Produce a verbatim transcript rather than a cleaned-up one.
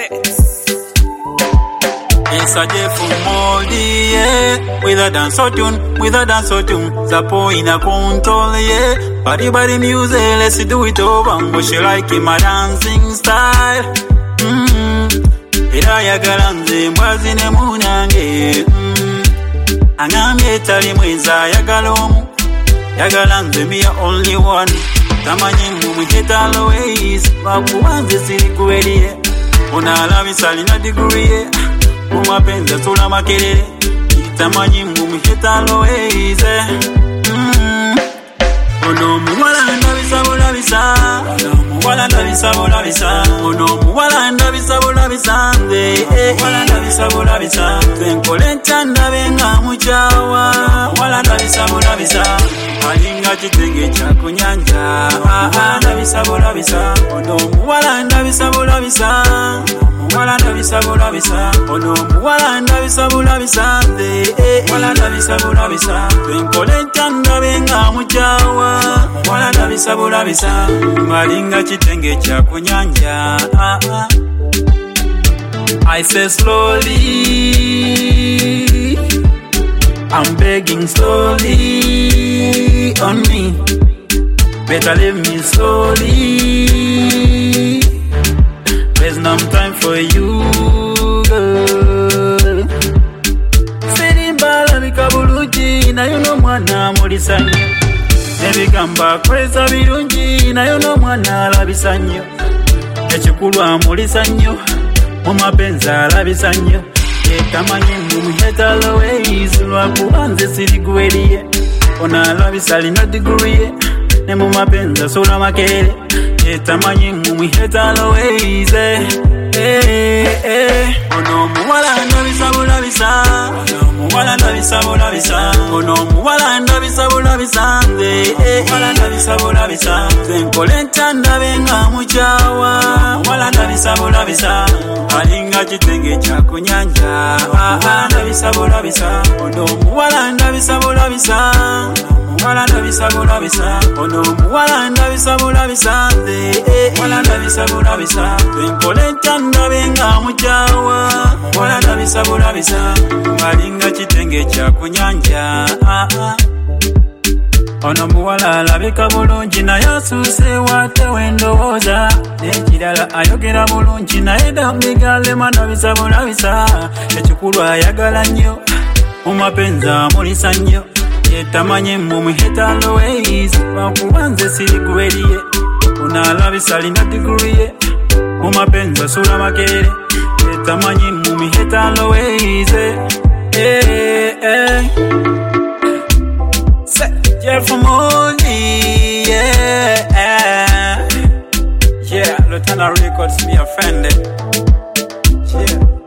It's a day for moldy, yeah. With a dance or tune, with a dance or tune. Zapo in a control, yeah. Body body music, let's do it over. But she like in my dancing style. Mmm. Ira ya galanze, mwazi ne munange. Mmm. Angamye tali mwenza ya galomu. Ya galanze me a only one. Tamanyi mu hit always. Bakuwanze siri kuweliye. Unalabisa lina degree, yeah. Umapenza tula makelele. Itamanyi mu hit always. Mmm. Ono muwala ndabisa bulabisa. Ono muwala ndabisa bulabisa. Ono muwala ndabisa bulabisa. Muwala ndabisa bulabisa. Twenkole ntandabe nga muchawa. Muwala ndabisa bulabisa. Alinga kitenge cha kunyanja. Muwala ndabisa bulabisa. Ono muwala ndabisa bulabisa. Muwala ndabisa bulabisa. Ono muwala ndabisa bulabisa. Muwala ndabisa bulabisa. Twenkole ntandabe nga muchawa. Muwala ndabisa bulabisa. Alinga kitenge cha kunyanja. I say slowly, I'm begging slowly on me. Better leave me slowly. There's no time for you, girl. Seri mbala bikabuluji na yuno mwana mulisanyo. Nebigamba kweza birungi na yuno mwana labisanyo. Echikulwa mulisanyo. Mumapenza labisanyo. Etamanyi mu hit always. Lwakubanze siri kuweliye. Ona labisa lina degree. Ne mumapenza sula makelele. Etamanyi mu hit always. Eh eh. Ono muwala ndabisa bulabisa. Ono muwala ndabisa bulabisa. Ono muwala ndabisa bulabisa. Muwala ndabisa bulabisa. Twenkole ntandabe nga muchawa. Muwala ndabisa bulabisa. Alinga kitenge cha kunyanja. Muwala ndabisa bulabisa. Ono muwala ndabisa bulabisa. Muwala ndabisa bulabisa. Ono muwala ndabisa bulabisa. Muwala ndabisa bulabisa. Twenkole ntandabe nga muchawa. Muwala ndabisa bulabisa. Alinga kitenge cha kunyanja. Ono muwala alabika bulungi naye asuuse wate wendowooza. Ekirala ayogera bulungi naye dambigalema ndabisa bulabisa. Ekikulu ayagala nnyo mumapenza mulisa nnyo. Etamanyi mu hit always. Lwakubanze siri kuweliye. Unalabisa lina degree. Mumapenza sula makelele. Etamanyi mu hit always. Eh eh. Jeff Moldy, yeah, yeah, Lieutenant Records, me offended, yeah.